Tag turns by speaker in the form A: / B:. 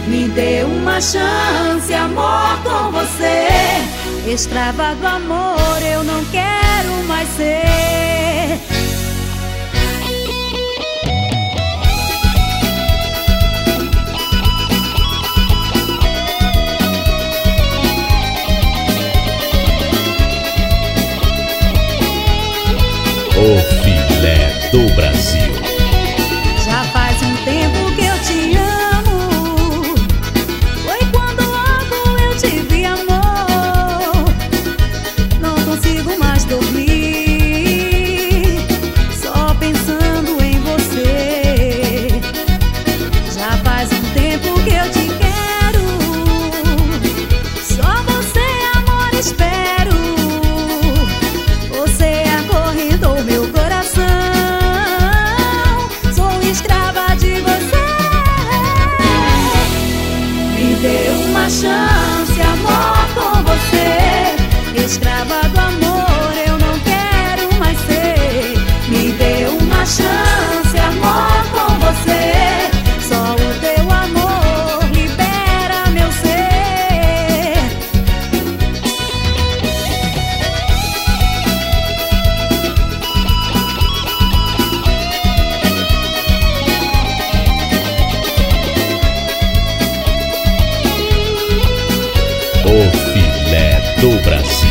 A: Me dê uma chance, amor, com você. Escrava do amor, eu não quero mais ser.
B: O filé do Brasil.
A: Já faz um tempo que eu te amo. Foi quando logo eu te vi, amor. Não consigo mais dormir, só pensando em você. Já faz um tempo que eu te quero. Só você, amor, espero. Você acorrentou meu coração. Sou escrava de você. Me dê uma chance, amor, com você. Escrava do amor, eu não quero mais ser. Me dê uma chance, amor, com você. Só o teu amor libera meu ser.
B: O filé do Brasil.